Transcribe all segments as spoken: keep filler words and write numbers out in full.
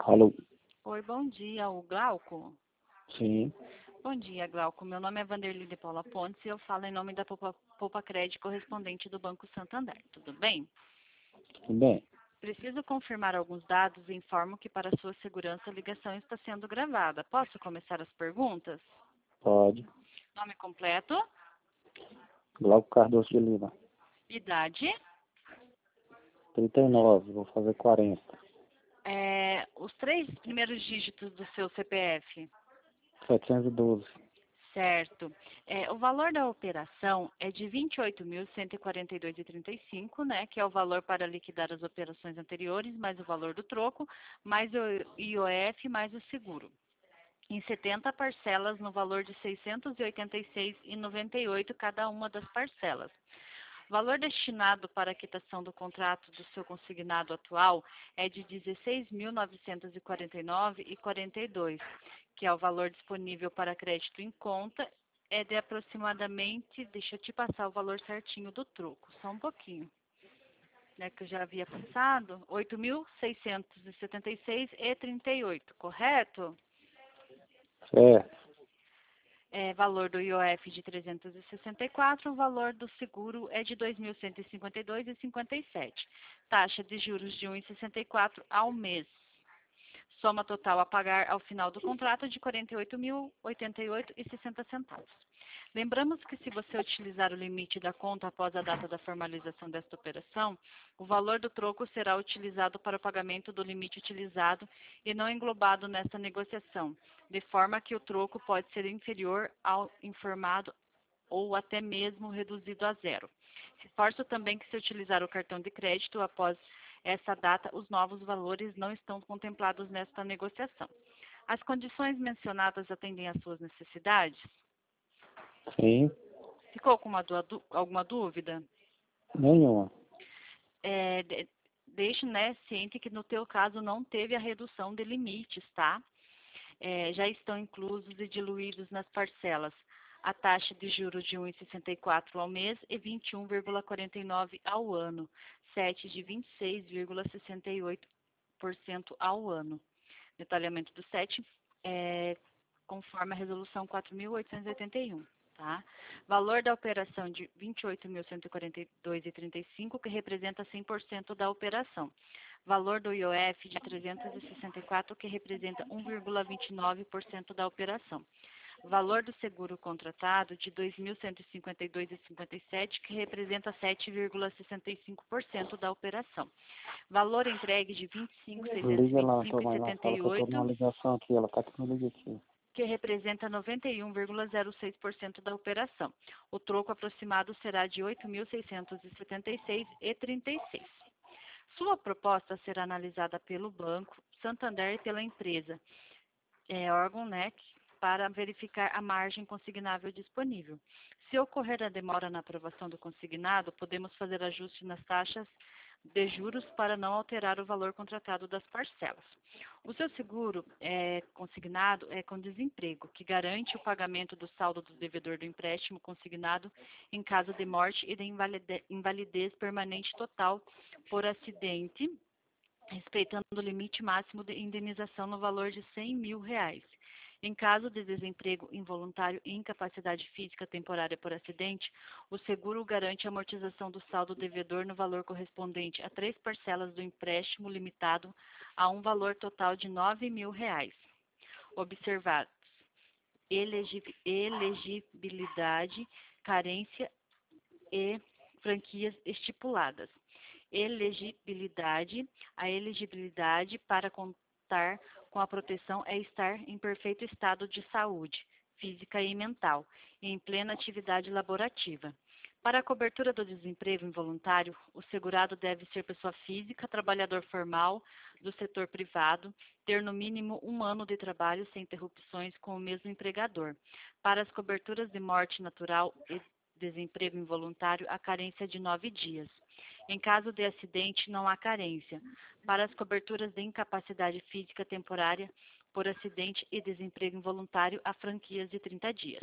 Alô? Oi, bom dia, o Glauco. Sim, Bom dia, Glauco. Meu nome é Vanderly de Paula Pontes e eu falo em nome da Poupa, Poupa Crédito correspondente do Banco Santander. Tudo bem? tudo bem. Preciso confirmar alguns dados e informo que para sua segurança a ligação está sendo gravada. Posso começar as perguntas? Pode. Nome completo, Glauco Cardoso de Lima. idade, trinta e nove, vou fazer quarenta. é, os três primeiros dígitos do seu C P F. setecentos e doze. Certo. É, o valor da operação é de vinte e oito mil cento e quarenta e dois reais e trinta e cinco centavos, né, que é o valor para liquidar as operações anteriores, mais o valor do troco, mais o I O F, mais o seguro. Em setenta parcelas no valor de seiscentos e oitenta e seis reais e noventa e oito centavos cada uma das parcelas. O valor destinado para a quitação do contrato do seu consignado atual é de dezesseis mil novecentos e quarenta e nove reais e quarenta e dois centavos, que é o valor disponível para crédito em conta, é de aproximadamente, deixa eu te passar o valor certinho do troco, só um pouquinho, né, que eu já havia passado, oito mil seiscentos e setenta e seis reais e trinta e oito centavos, correto? Certo. É, valor do I O F de trezentos e sessenta e quatro, o valor do seguro é de dois mil cento e cinquenta e dois reais e cinquenta e sete centavos. Taxa de juros de um vírgula sessenta e quatro ao mês. Soma total a pagar ao final do contrato de quarenta e oito mil, oitenta e oito reais e sessenta centavos. Lembramos que se você utilizar o limite da conta após a data da formalização desta operação, o valor do troco será utilizado para o pagamento do limite utilizado e não englobado nesta negociação, de forma que o troco pode ser inferior ao informado ou até mesmo reduzido a zero. Reforço também que se utilizar o cartão de crédito após essa data, os novos valores não estão contemplados nesta negociação. As condições mencionadas atendem às suas necessidades? Sim, Ficou com uma du- alguma dúvida? nenhuma. É, de, deixe, né, ciente que no teu caso não teve a redução de limites, tá? É, já estão inclusos e diluídos nas parcelas a taxa de juros de um vírgula sessenta e quatro ao mês e vinte e um vírgula quarenta e nove ao ano, sete de vinte e seis vírgula sessenta e oito por cento ao ano. Detalhamento do sete é conforme a resolução quatro mil oitocentos e oitenta e um. Tá? Valor da operação de vinte e oito mil cento e quarenta e dois reais e trinta e cinco centavos, que representa cem por cento da operação. Valor do I O F de trezentos e sessenta e quatro, que representa um vírgula vinte e nove por cento da operação. Valor do seguro contratado de dois mil cento e cinquenta e dois reais e cinquenta e sete centavos, que representa sete vírgula sessenta e cinco por cento da operação. Valor entregue de vinte e cinco mil seiscentos e Liga vinte lá e na tua cinco mãe reais e lá, setenta fala e que eu tô oito numa ligação aqui, ela tá aqui no liga aqui. que representa noventa e um vírgula zero seis por cento da operação. O troco aproximado será de oito mil seiscentos e setenta e seis reais e trinta e seis centavos. Sua proposta será analisada pelo Banco Santander e pela empresa, é, órgão, né, para verificar a margem consignável disponível. Se ocorrer a demora na aprovação do consignado, podemos fazer ajuste nas taxas de juros para não alterar o valor contratado das parcelas. O seu seguro é, consignado é com desemprego, que garante o pagamento do saldo do devedor do empréstimo consignado em caso de morte e de invalide- invalidez permanente total por acidente, respeitando o limite máximo de indenização no valor de cem mil reais. Em caso de desemprego involuntário e incapacidade física temporária por acidente, o seguro garante a amortização do saldo devedor no valor correspondente a três parcelas do empréstimo limitado a um valor total de nove mil reais. Observados: elegi- elegibilidade, carência e franquias estipuladas. Elegibilidade. A elegibilidade para contar com a proteção é estar em perfeito estado de saúde, física e mental, e em plena atividade laborativa. Para a cobertura do desemprego involuntário, o segurado deve ser pessoa física, trabalhador formal do setor privado, ter no mínimo um ano de trabalho sem interrupções com o mesmo empregador. Para as coberturas de morte natural e desemprego involuntário, a carência é de nove dias. Em caso de acidente, não há carência. Para as coberturas de incapacidade física temporária por acidente e desemprego involuntário, há franquias de trinta dias.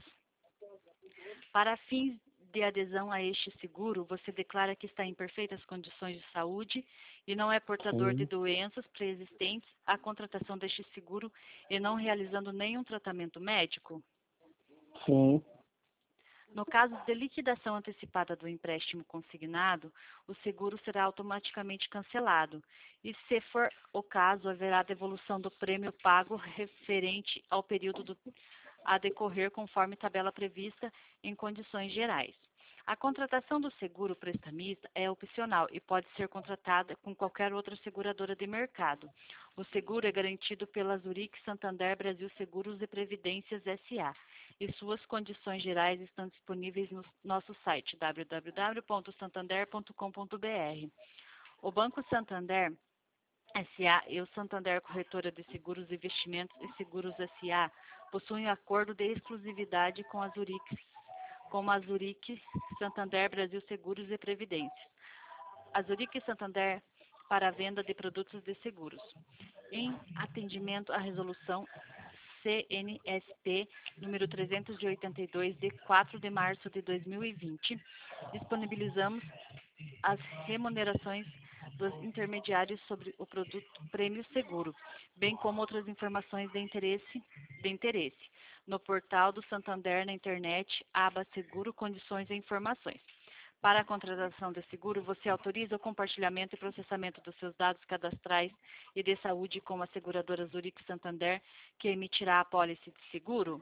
Para fins de adesão a este seguro, você declara que está em perfeitas condições de saúde e não é portador de sim, doenças pré-existentes, a contratação deste seguro e não realizando nenhum tratamento médico? sim, No caso de liquidação antecipada do empréstimo consignado, o seguro será automaticamente cancelado. E, se for o caso, haverá devolução do prêmio pago referente ao período do, a decorrer conforme tabela prevista em condições gerais. A contratação do seguro prestamista é opcional e pode ser contratada com qualquer outra seguradora de mercado. O seguro é garantido pela Zurich Santander Brasil Seguros e Previdências S A e suas condições gerais estão disponíveis no nosso site w w w ponto santander ponto com ponto b r. O Banco Santander S A e o Santander Corretora de Seguros e Investimentos e Seguros S A possuem acordo de exclusividade com a Zurich, como a Zurich Santander Brasil Seguros e Previdências. A Zurich Santander para a venda de produtos de seguros. Em atendimento à resolução C N S P número trezentos e oitenta e dois, de quatro de março de dois mil e vinte, disponibilizamos as remunerações dos intermediários sobre o produto prêmio seguro, bem como outras informações de interesse, de interesse no portal do Santander na internet, aba Seguro, Condições e Informações. Para a contratação de seguro, você autoriza o compartilhamento e processamento dos seus dados cadastrais e de saúde com a seguradora Zurich Santander, que emitirá a pólice de seguro?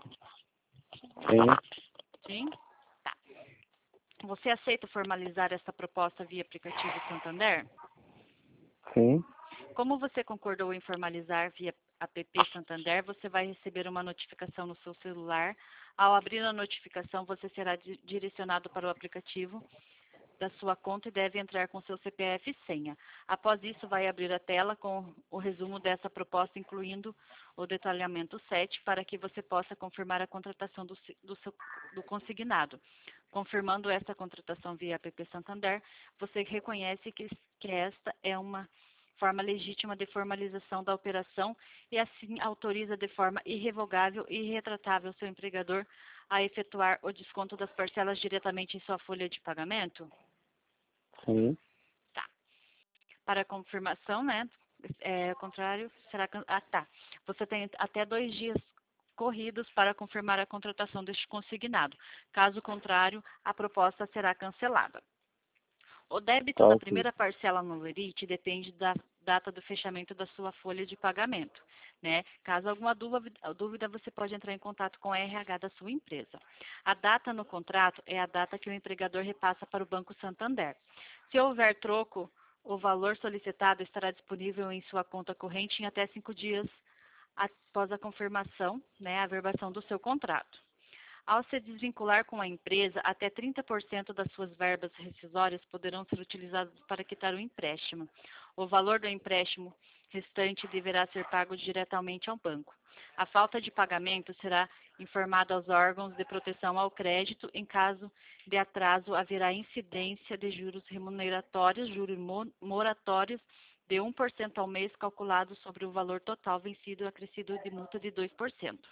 sim, Sim? Tá. Você aceita formalizar essa proposta via aplicativo Santander? sim, Como você concordou em formalizar via app Santander, você vai receber uma notificação no seu celular. Ao abrir a notificação, você será di- direcionado para o aplicativo da sua conta e deve entrar com seu C P F e senha. Após isso, vai abrir a tela com o resumo dessa proposta, incluindo o detalhamento sete, para que você possa confirmar a contratação do, se- do, seu, do consignado. Confirmando essa contratação via app Santander, você reconhece que, que esta é uma forma legítima de formalização da operação e assim autoriza de forma irrevogável e irretratável seu empregador a efetuar o desconto das parcelas diretamente em sua folha de pagamento? sim, Tá. Para confirmação, né? É, contrário, será can- ah, tá. Você tem até dois dias corridos para confirmar a contratação deste consignado. Caso contrário, a proposta será cancelada. O débito tá da ok. primeira parcela no lerite depende da data do fechamento da sua folha de pagamento, né? Caso alguma dúvida, dúvida, você pode entrar em contato com a R H da sua empresa. A data no contrato é a data que o empregador repassa para o Banco Santander. Se houver troco, o valor solicitado estará disponível em sua conta corrente em até cinco dias após a confirmação, né, a averbação do seu contrato. Ao se desvincular com a empresa, até trinta por cento das suas verbas rescisórias poderão ser utilizadas para quitar o empréstimo. O valor do empréstimo restante deverá ser pago diretamente ao banco. A falta de pagamento será informada aos órgãos de proteção ao crédito. Em caso de atraso, haverá incidência de juros remuneratórios, juros moratórios de um por cento ao mês, calculado sobre o valor total vencido, acrescido de multa de dois por cento.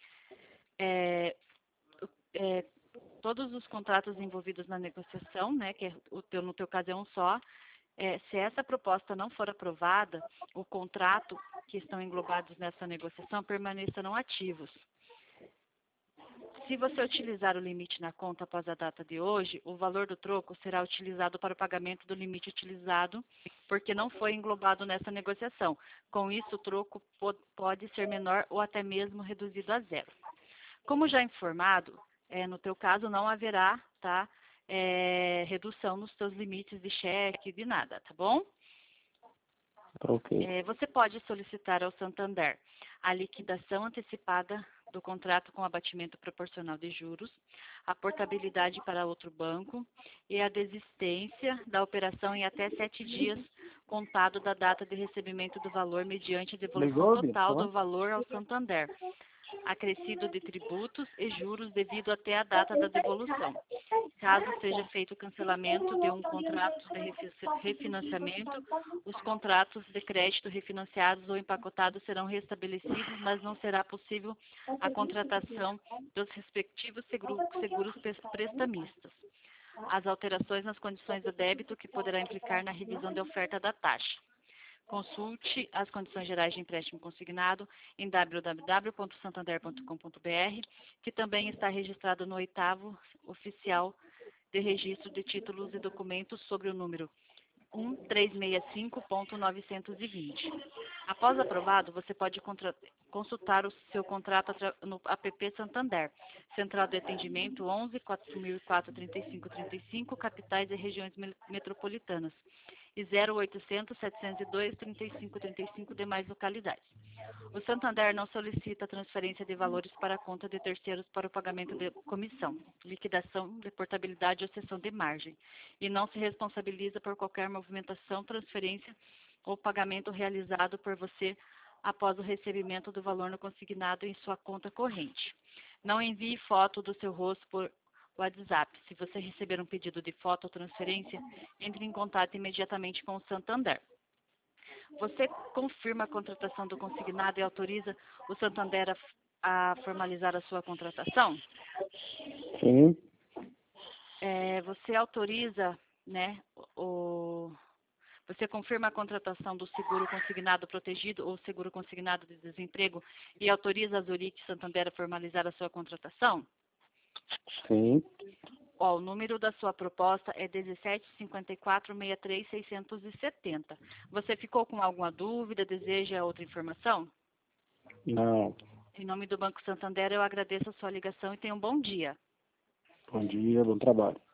É, é, todos os contratos envolvidos na negociação, né, que é o teu, no teu caso é um só, é, se essa proposta não for aprovada, o contrato que estão englobados nessa negociação permanecerão ativos. Se você utilizar o limite na conta após a data de hoje, o valor do troco será utilizado para o pagamento do limite utilizado, porque não foi englobado nessa negociação. Com isso, o troco pode ser menor ou até mesmo reduzido a zero. Como já informado, é, no teu caso não haverá, tá, é, redução nos teus limites de cheque, de nada, tá bom? Tá ok. É, você pode solicitar ao Santander a liquidação antecipada do contrato com abatimento proporcional de juros, a portabilidade para outro banco e a desistência da operação em até sete dias contado da data de recebimento do valor mediante a devolução Ligou, Bia? total Tá? do valor ao Santander, acrescido de tributos e juros devido até a data da devolução. Caso seja feito o cancelamento de um contrato de refinanciamento, os contratos de crédito refinanciados ou empacotados serão restabelecidos, mas não será possível a contratação dos respectivos seguros prestamistas. as alterações nas condições do débito que poderá implicar na revisão de oferta da taxa. Consulte as condições gerais de empréstimo consignado em w w w ponto santander ponto com ponto b r, que também está registrado no oitavo oficial de registro de títulos e documentos sobre o número um três seis cinco ponto novecentos e vinte. Após aprovado, você pode contra- consultar o seu contrato atra- no app Santander, Central de Atendimento onze, quatro mil e quatro, trinta e cinco trinta e cinco, capitais e regiões me- metropolitanas, e zero oitocentos, setecentos e dois, trinta e cinco trinta e cinco demais localidades. O Santander não solicita transferência de valores para a conta de terceiros para o pagamento de comissão, liquidação de portabilidade ou cessão de margem, e não se responsabiliza por qualquer movimentação, transferência ou pagamento realizado por você após o recebimento do valor no consignado em sua conta corrente. Não envie foto do seu rosto por WhatsApp. Se você receber um pedido de foto ou transferência, entre em contato imediatamente com o Santander. Você confirma a contratação do consignado e autoriza o Santander a, a formalizar a sua contratação? Sim, É, você autoriza, né, o, você confirma a contratação do seguro consignado protegido ou seguro consignado de desemprego e autoriza a Zurich Santander a formalizar a sua contratação? sim. Ó, o número da sua proposta é dezessete cinquenta e quatro, sessenta e três, seiscentos e setenta. Você ficou com alguma dúvida? Deseja outra informação? Não. Em nome do Banco Santander, eu agradeço a sua ligação e tenha um bom dia. Bom dia, bom trabalho.